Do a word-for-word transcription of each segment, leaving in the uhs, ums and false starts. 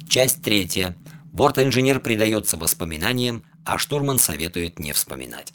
Часть третья. Борт-инженер предается воспоминаниям, а штурман советует не вспоминать.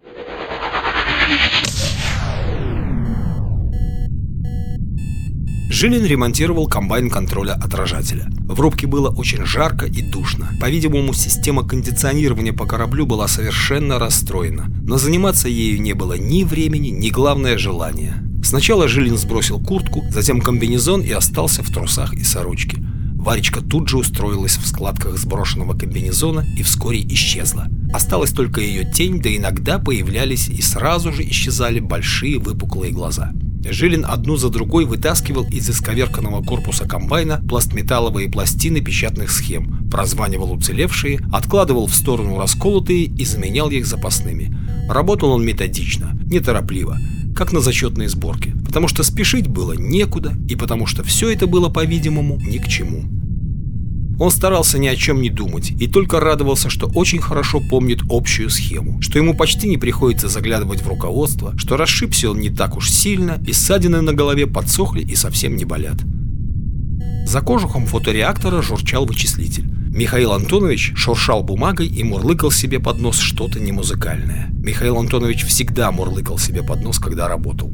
Жилин ремонтировал комбайн контроля отражателя. В рубке было очень жарко и душно. По-видимому, система кондиционирования по кораблю была совершенно расстроена. Но заниматься ею не было ни времени, ни, главное, желания. Сначала Жилин сбросил куртку, затем комбинезон и остался в трусах и сорочке. Варечка тут же устроилась в складках сброшенного комбинезона и вскоре исчезла. Осталась только ее тень, да иногда появлялись и сразу же исчезали большие выпуклые глаза. Жилин одну за другой вытаскивал из исковерканного корпуса комбайна пластметалловые пластины печатных схем, прозванивал уцелевшие, откладывал в сторону расколотые и заменял их запасными. Работал он методично, неторопливо, как на зачетной сборке, потому что спешить было некуда и потому что все это было, по-видимому, ни к чему. Он старался ни о чем не думать и только радовался, что очень хорошо помнит общую схему, что ему почти не приходится заглядывать в руководство, что расшибся он не так уж сильно, и ссадины на голове подсохли и совсем не болят. За кожухом фотореактора журчал вычислитель. Михаил Антонович шуршал бумагой и мурлыкал себе под нос что-то немузыкальное. Михаил Антонович всегда мурлыкал себе под нос, когда работал.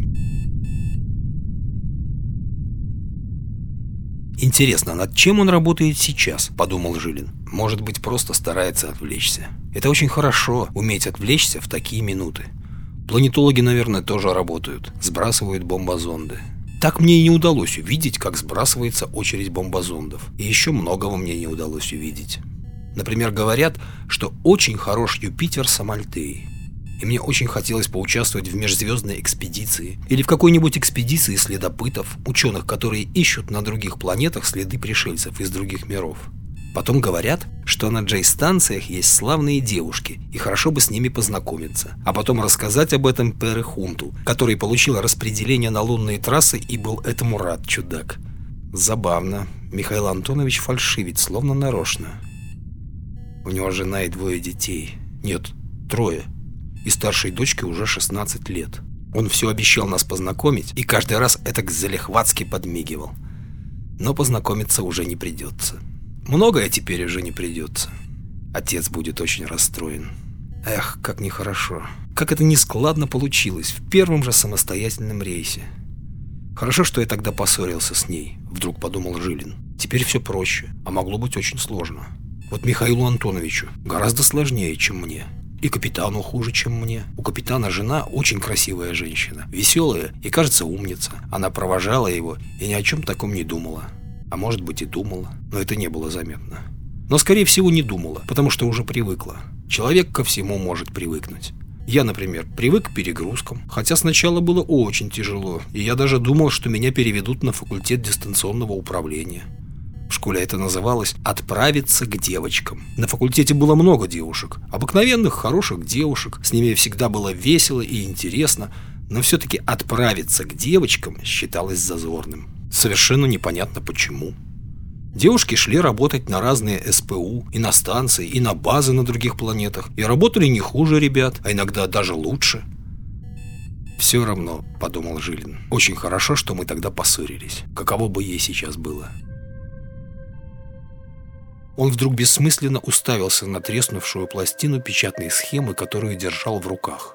«Интересно, над чем он работает сейчас?» – подумал Жилин. «Может быть, просто старается отвлечься. Это очень хорошо – уметь отвлечься в такие минуты. Планетологи, наверное, тоже работают, сбрасывают бомбозонды. Так мне и не удалось увидеть, как сбрасывается очередь бомбозондов. И еще многого мне не удалось увидеть. Например, говорят, что очень хорош Юпитер с Амальтеей. И мне очень хотелось поучаствовать в межзвездной экспедиции или в какой-нибудь экспедиции следопытов, ученых, которые ищут на других планетах следы пришельцев из других миров. Потом говорят, что на Джей-станциях есть славные девушки, и хорошо бы с ними познакомиться. А потом рассказать об этом Пере Хунту, который получил распределение на лунные трассы и был этому рад, чудак. Забавно. Михаил Антонович фальшивит, словно нарочно. У него жена и двое детей. Нет, трое. И старшей дочке уже шестнадцать лет. Он все обещал нас познакомить и каждый раз этак залихватски подмигивал. Но познакомиться уже не придется. Многое теперь уже не придется. Отец будет очень расстроен. Эх, как нехорошо. Как это нескладно получилось в первом же самостоятельном рейсе. Хорошо, что я тогда поссорился с ней, вдруг подумал Жилин. Теперь все проще, а могло быть очень сложно. Вот Михаилу Антоновичу гораздо сложнее, чем мне. И капитану хуже, чем мне. У капитана жена очень красивая женщина, веселая и, кажется, умница. Она провожала его и ни о чем таком не думала. А может быть и думала, но это не было заметно. Но, скорее всего, не думала, потому что уже привыкла. Человек ко всему может привыкнуть. Я, например, привык к перегрузкам, хотя сначала было очень тяжело, и я даже думал, что меня переведут на факультет дистанционного управления. В школе это называлось «отправиться к девочкам». На факультете было много девушек, обыкновенных, хороших девушек. С ними всегда было весело и интересно, но все-таки отправиться к девочкам считалось зазорным. Совершенно непонятно почему. Девушки шли работать на разные эс пэ у, и на станции, и на базы на других планетах, и работали не хуже ребят, а иногда даже лучше. «Все равно», — подумал Жилин, — «очень хорошо, что мы тогда поссорились. Каково бы ей сейчас было». Он вдруг бессмысленно уставился на треснувшую пластину печатной схемы, которую держал в руках.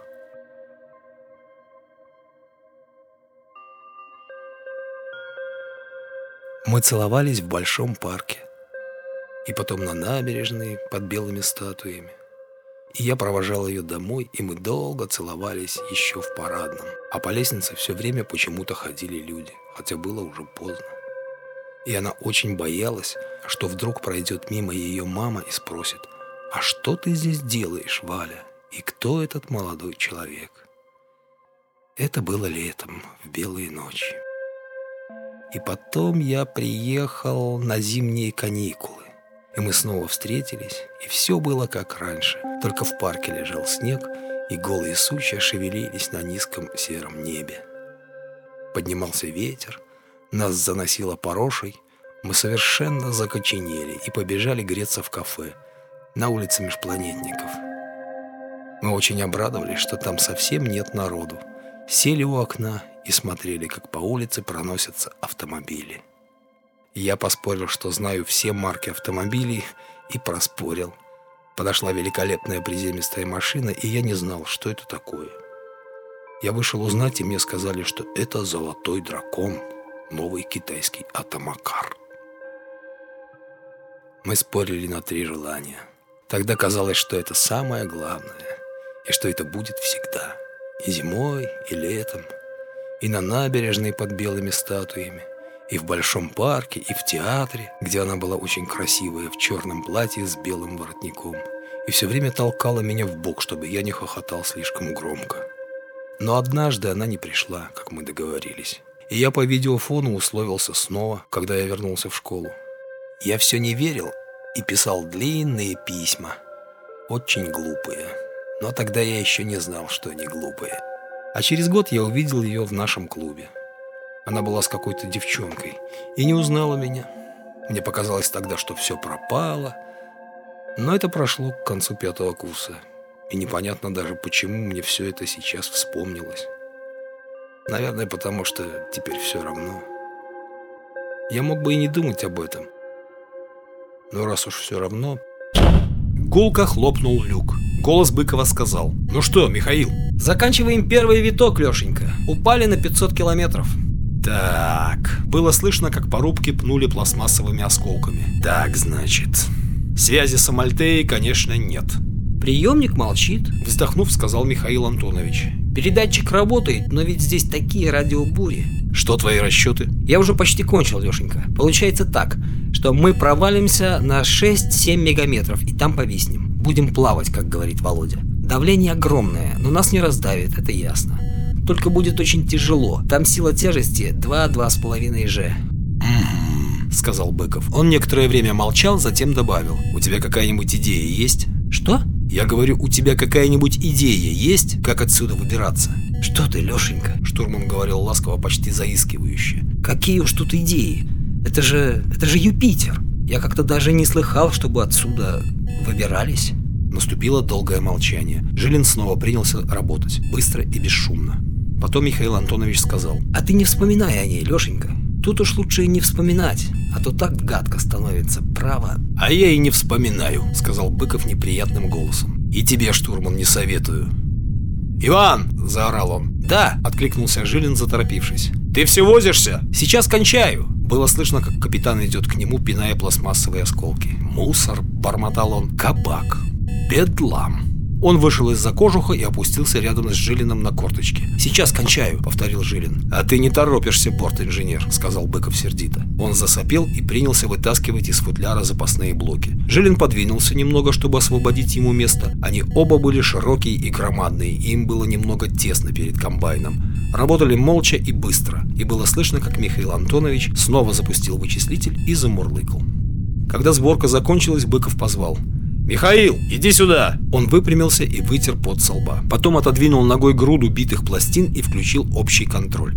Мы целовались в большом парке, и потом на набережной под белыми статуями. И я провожал ее домой, и мы долго целовались еще в парадном. А по лестнице все время почему-то ходили люди, хотя было уже поздно. И она очень боялась, что вдруг пройдет мимо ее мама и спросит: «А что ты здесь делаешь, Валя? И кто этот молодой человек?» Это было летом, в белые ночи. И потом я приехал на зимние каникулы. И мы снова встретились, и все было как раньше. Только в парке лежал снег, и голые сучья шевелились на низком сером небе. Поднимался ветер, нас заносило порошей, мы совершенно закоченели и побежали греться в кафе на улице Межпланетников. Мы очень обрадовались, что там совсем нет народу. Сели у окна и смотрели, как по улице проносятся автомобили. Я поспорил, что знаю все марки автомобилей, и проспорил. Подошла великолепная приземистая машина, и я не знал, что это такое. Я вышел узнать, и мне сказали, что это «Золотой дракон», новый китайский автомакар. Мы спорили на три желания. Тогда казалось, что это самое главное, и что это будет всегда. И зимой, и летом, и на набережной под белыми статуями, и в большом парке, и в театре, где она была очень красивая в черном платье с белым воротником, и все время толкала меня в бок, чтобы я не хохотал слишком громко. Но однажды она не пришла, как мы договорились, и я по видеофону условился снова, когда я вернулся в школу. Я все не верил и писал длинные письма, очень глупые, но тогда я еще не знал, что они глупые. А через год я увидел ее в нашем клубе. Она была с какой-то девчонкой и не узнала меня. Мне показалось тогда, что все пропало. Но это прошло к концу пятого курса. И непонятно даже, почему мне все это сейчас вспомнилось. Наверное, потому что теперь все равно. Я мог бы и не думать об этом. Но раз уж все равно... Гулко хлопнул люк. Голос Быкова сказал: «Ну что, Михаил?» «Заканчиваем первый виток, Лешенька. Упали на пятьсот километров». Так, было слышно, как по рубке пнули пластмассовыми осколками. Так, значит, связи с Амальтеей, конечно, нет. «Приемник молчит», — вздохнув, сказал Михаил Антонович. «Передатчик работает, но ведь здесь такие радиобури». «Что твои расчеты?» «Я уже почти кончил, Лешенька. Получается так, что мы провалимся на шесть-семь мегаметров и там повиснем. Будем плавать, как говорит Володя. Давление огромное, но нас не раздавит, это ясно. Только будет очень тяжело. Там сила тяжести два-два с половиной же». «М-м-м», сказал Быков. Он некоторое время молчал, затем добавил: «У тебя какая-нибудь идея есть?» «Что?» «Я говорю, у тебя какая-нибудь идея есть, как отсюда выбираться?» «Что ты, Лешенька?» Штурман говорил ласково, почти заискивающе. «Какие уж тут идеи? Это же... это же Юпитер. Я как-то даже не слыхал, чтобы отсюда выбирались». Наступило долгое молчание. Жилин снова принялся работать, быстро и бесшумно. Потом Михаил Антонович сказал: «А ты не вспоминай о ней, Лешенька. Тут уж лучше и не вспоминать, а то так гадко становится, право». «А я и не вспоминаю», — сказал Быков неприятным голосом. «И тебе, штурман, не советую». «Иван!» — заорал он. «Да!» — откликнулся Жилин, заторопившись. «Ты все возишься? Сейчас кончаю!» Было слышно, как капитан идет к нему, пиная пластмассовые осколки. «Мусор!» — бормотал он. «Кабак! Бедлам!» Он вышел из-за кожуха и опустился рядом с Жилиным на корточки. «Сейчас кончаю», — повторил Жилин. «А ты не торопишься, борт-инженер», — сказал Быков сердито. Он засопел и принялся вытаскивать из футляра запасные блоки. Жилин подвинулся немного, чтобы освободить ему место. Они оба были широкие и громадные, и им было немного тесно перед комбайном. Работали молча и быстро, и было слышно, как Михаил Антонович снова запустил вычислитель и замурлыкал. Когда сборка закончилась, Быков позвал: «Михаил, иди сюда!» Он выпрямился и вытер пот со лба. Потом отодвинул ногой груду битых пластин и включил общий контроль.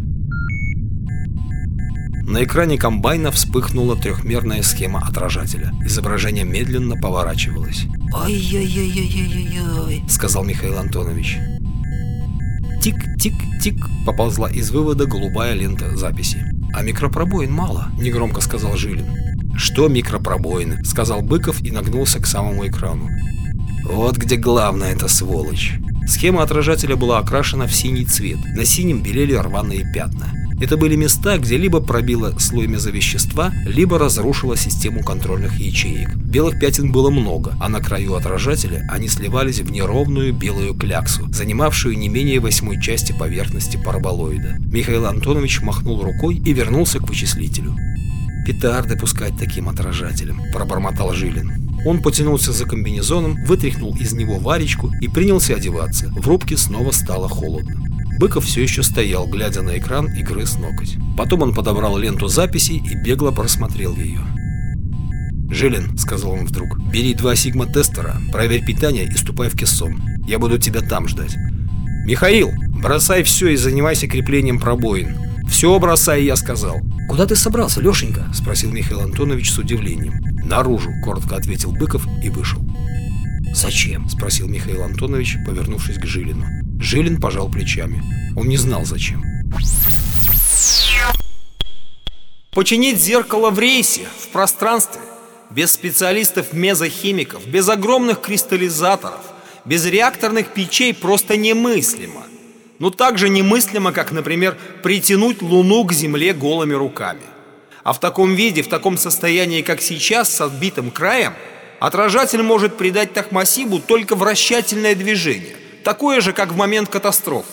На экране комбайна вспыхнула трехмерная схема отражателя. Изображение медленно поворачивалось. «Ой-ой-ой-ой-ой-ой», — сказал Михаил Антонович. Тик-тик-тик поползла из вывода голубая лента записи. «А микропробоин мало», — негромко сказал Жилин. «Что микропробоины?» — сказал Быков и нагнулся к самому экрану. «Вот где главная эта сволочь». Схема отражателя была окрашена в синий цвет. На синем белели рваные пятна. Это были места, где либо пробило слой мезовещества, либо разрушило систему контрольных ячеек. Белых пятен было много, а на краю отражателя они сливались в неровную белую кляксу, занимавшую не менее восьмой части поверхности параболоида. Михаил Антонович махнул рукой и вернулся к вычислителю. «Петарды пускать таким отражателем», — пробормотал Жилин. Он потянулся за комбинезоном, вытряхнул из него варечку и принялся одеваться. В рубке снова стало холодно. Быков все еще стоял, глядя на экран, и грыз ноготь. Потом он подобрал ленту записей и бегло просмотрел ее. «Жилин», — сказал он вдруг, — «бери два сигма-тестера, проверь питание и ступай в кессон. Я буду тебя там ждать». «Михаил, бросай все и занимайся креплением пробоин. Все бросай, я сказал». «Куда ты собрался, Лешенька?» — спросил Михаил Антонович с удивлением. «Наружу», — коротко ответил Быков и вышел. «Зачем?» — спросил Михаил Антонович, повернувшись к Жилину. Жилин пожал плечами. Он не знал, зачем. Починить зеркало в рейсе, в пространстве, без специалистов-мезохимиков, без огромных кристаллизаторов, без реакторных печей просто немыслимо. Ну так же немыслимо, как, например, притянуть Луну к Земле голыми руками. А в таком виде, в таком состоянии, как сейчас, с отбитым краем, отражатель может придать Тахмасибу только вращательное движение, такое же, как в момент катастрофы.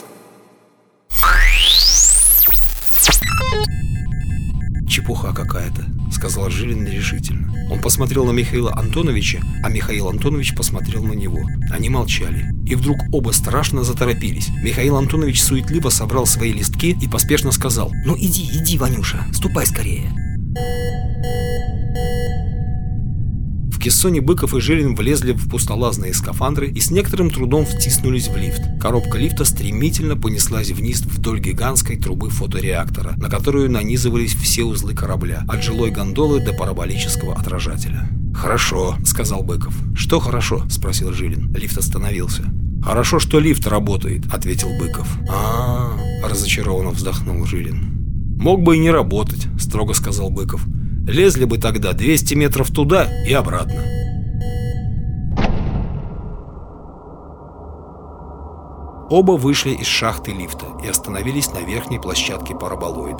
«Чепуха какая-то», — сказал Жилин нерешительно. Он посмотрел на Михаила Антоновича, а Михаил Антонович посмотрел на него. Они молчали. И вдруг оба страшно заторопились. Михаил Антонович суетливо собрал свои листки и поспешно сказал: «Ну иди, иди, Ванюша, ступай скорее». В кессоне Быков и Жилин влезли в пустолазные скафандры и с некоторым трудом втиснулись в лифт. Коробка лифта стремительно понеслась вниз вдоль гигантской трубы фотореактора, на которую нанизывались все узлы корабля, от жилой гондолы до параболического отражателя. «Хорошо», — сказал Быков. «Что хорошо?» — спросил Жилин. Лифт остановился. «Хорошо, что лифт работает», — ответил Быков. «А-а-а», — разочарованно вздохнул Жилин. «Мог бы и не работать», — строго сказал Быков. «Лезли бы тогда двести метров туда и обратно». Оба вышли из шахты лифта и остановились на верхней площадке параболоида.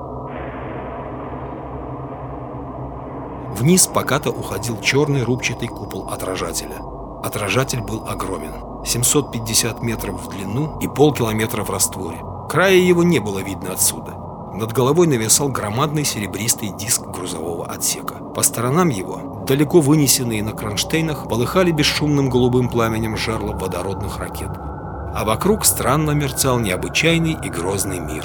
Вниз покато уходил черный рубчатый купол отражателя. Отражатель был огромен. семьсот пятьдесят метров в длину и полкилометра в растворе. Края его не было видно отсюда. Над головой нависал громадный серебристый диск грузового отсека. По сторонам его, далеко вынесенные на кронштейнах, полыхали бесшумным голубым пламенем жерла водородных ракет. А вокруг странно мерцал необычайный и грозный мир.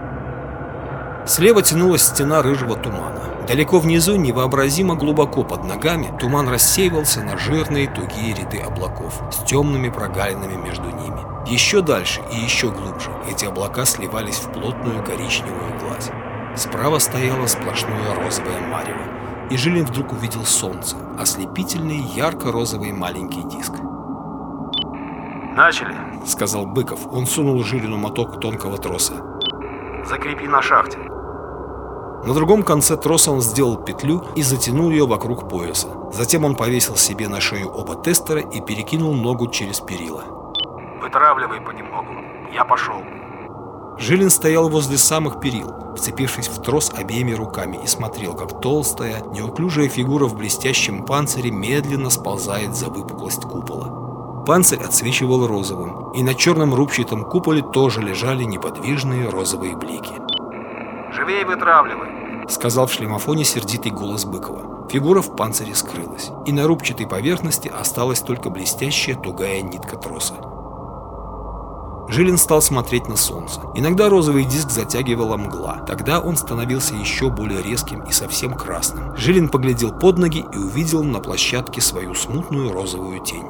Слева тянулась стена рыжего тумана. Далеко внизу, невообразимо глубоко под ногами, туман рассеивался на жирные тугие ряды облаков с темными прогалинами между ними. Еще дальше и еще глубже эти облака сливались в плотную коричневую гладь. Справа стояло сплошное розовое марево, и Жилин вдруг увидел солнце, ослепительный ярко-розовый маленький диск. «Начали», — сказал Быков. Он сунул Жилину моток тонкого троса. «Закрепи на шахте». На другом конце троса он сделал петлю и затянул ее вокруг пояса. Затем он повесил себе на шею оба тестера и перекинул ногу через перила. «Вытравливай понемногу. Я пошел». Жилин стоял возле самых перил, вцепившись в трос обеими руками, и смотрел, как толстая, неуклюжая фигура в блестящем панцире медленно сползает за выпуклость купола. Панцирь отсвечивал розовым, и на черном рубчатом куполе тоже лежали неподвижные розовые блики. «Живей вытравливай», — сказал в шлемофоне сердитый голос Быкова. Фигура в панцире скрылась, и на рубчатой поверхности осталась только блестящая тугая нитка троса. Жилин стал смотреть на солнце. Иногда розовый диск затягивала мгла. Тогда он становился еще более резким и совсем красным. Жилин поглядел под ноги и увидел на площадке свою смутную розовую тень.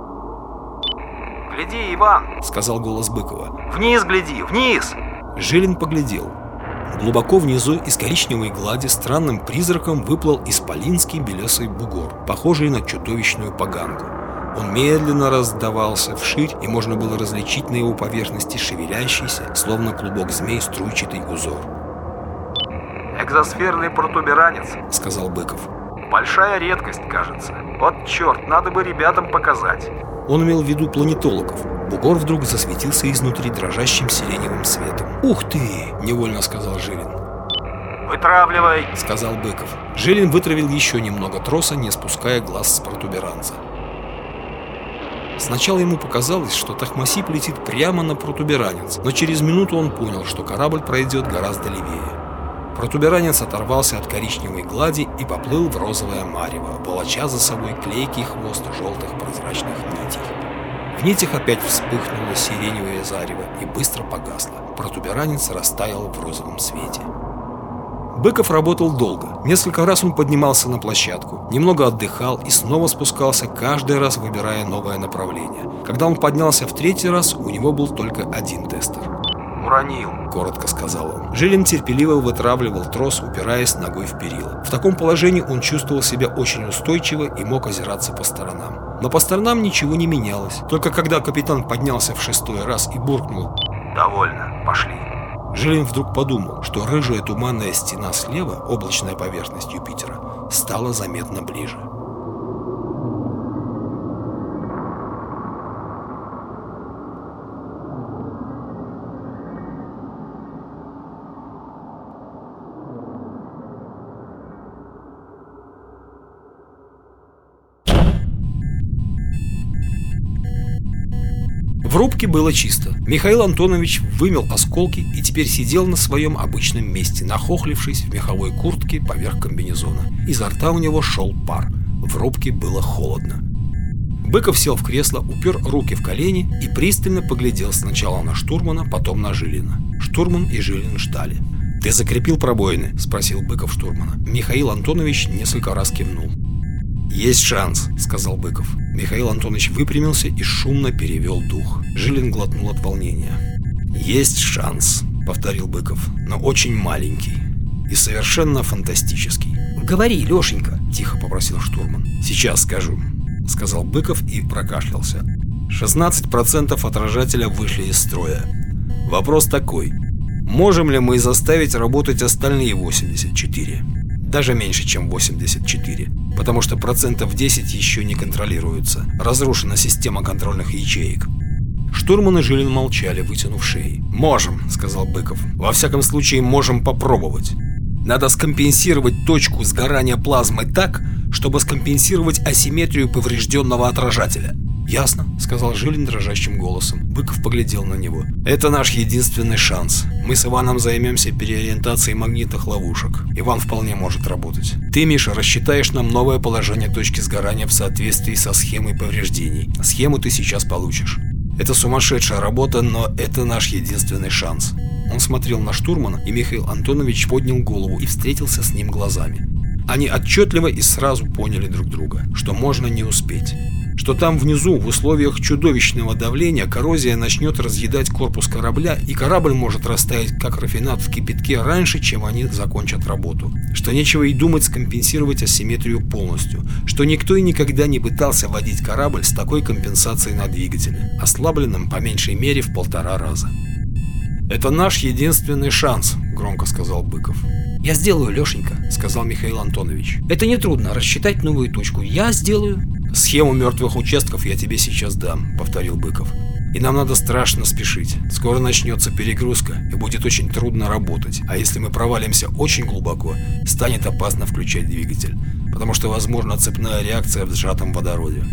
«Гляди, Иван», — сказал голос Быкова. «Вниз гляди, вниз!» Жилин поглядел. Глубоко внизу из коричневой глади странным призраком выплыл исполинский белесый бугор, похожий на чудовищную поганку. Он медленно раздавался вширь, и можно было различить на его поверхности шевелящийся, словно клубок змей, струйчатый узор. «Экзосферный протуберанец», — сказал Быков. «Большая редкость, кажется. Вот черт, надо бы ребятам показать». Он имел в виду планетологов. Бугор вдруг засветился изнутри дрожащим сиреневым светом. «Ух ты!» — невольно сказал Жилин. «Вытравливай!» — сказал Быков. Жилин вытравил еще немного троса, не спуская глаз с протуберанца. Сначала ему показалось, что Тахмасиб летит прямо на протуберанец, но через минуту он понял, что корабль пройдет гораздо левее. Протуберанец оторвался от коричневой глади и поплыл в розовое марево, волоча за собой клейкий хвост желтых прозрачных нитей. В нитях опять вспыхнуло сиреневое зарево и быстро погасло. Протуберанец растаял в розовом свете. Быков работал долго. Несколько раз он поднимался на площадку, немного отдыхал и снова спускался, каждый раз выбирая новое направление. Когда он поднялся в третий раз, у него был только один тестер. «Уронил», — коротко сказал он. Жилин терпеливо вытравливал трос, упираясь ногой в перила. В таком положении он чувствовал себя очень устойчиво и мог озираться по сторонам. Но по сторонам ничего не менялось. Только когда капитан поднялся в шестой раз и буркнул: «Довольно, пошли», Жилин вдруг подумал, что рыжая туманная стена слева, облачная поверхность Юпитера, стала заметно ближе. В рубке было чисто. Михаил Антонович вымел осколки и теперь сидел на своем обычном месте, нахохлившись в меховой куртке поверх комбинезона. Изо рта у него шел пар. В рубке было холодно. Быков сел в кресло, упер руки в колени и пристально поглядел сначала на штурмана, потом на Жилина. Штурман и Жилин ждали. «Ты закрепил пробоины?» – спросил Быков штурмана. Михаил Антонович несколько раз кивнул. «Есть шанс», — сказал Быков. Михаил Антонович выпрямился и шумно перевел дух. Жилин глотнул от волнения. «Есть шанс», — повторил Быков, — «но очень маленький и совершенно фантастический». «Говори, Лешенька», — тихо попросил штурман. «Сейчас скажу», — сказал Быков и прокашлялся. шестнадцать процентов отражателя вышли из строя. Вопрос такой: можем ли мы заставить работать остальные восемьдесят четыре? Даже меньше, чем восемьдесят четыре, потому что процентов десять еще не контролируются. Разрушена система контрольных ячеек. Штурман и Жилин молчали, вытянув шеи. «Можем», — сказал Быков. «Во всяком случае, можем попробовать. Надо скомпенсировать точку сгорания плазмы так, чтобы скомпенсировать асимметрию поврежденного отражателя». «Ясно», — сказал Жилин дрожащим голосом. Быков поглядел на него. «Это наш единственный шанс. Мы с Иваном займемся переориентацией магнитных ловушек. Иван вполне может работать. Ты, Миша, рассчитаешь нам новое положение точки сгорания в соответствии со схемой повреждений. Схему ты сейчас получишь. Это сумасшедшая работа, но это наш единственный шанс». Он смотрел на штурмана, и Михаил Антонович поднял голову и встретился с ним глазами. Они отчетливо и сразу поняли друг друга, что можно не успеть. Что там внизу, в условиях чудовищного давления, коррозия начнет разъедать корпус корабля, и корабль может растаять, как рафинад в кипятке, раньше, чем они закончат работу. Что нечего и думать скомпенсировать асимметрию полностью. Что никто и никогда не пытался водить корабль с такой компенсацией на двигателе, ослабленным по меньшей мере в полтора раза. «Это наш единственный шанс», — громко сказал Быков. «Я сделаю, Лешенька», — сказал Михаил Антонович. «Это нетрудно, рассчитать новую точку. Я сделаю». «Схему мертвых участков я тебе сейчас дам», — повторил Быков. «И нам надо страшно спешить. Скоро начнется перегрузка, и будет очень трудно работать. А если мы провалимся очень глубоко, станет опасно включать двигатель, потому что возможна цепная реакция в сжатом водороде».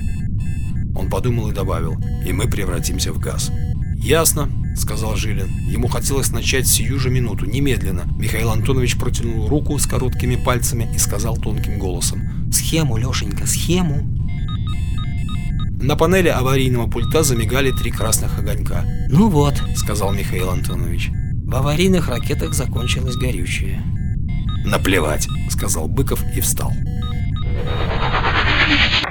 Он подумал и добавил: «И мы превратимся в газ». «Ясно», — сказал Жилин. Ему хотелось начать сию же минуту, немедленно. Михаил Антонович протянул руку с короткими пальцами и сказал тонким голосом: «Схему, Лешенька, схему». На панели аварийного пульта замигали три красных огонька. «Ну вот», — сказал Михаил Антонович. «В аварийных ракетах закончилось горючее». «Наплевать», — сказал Быков и встал.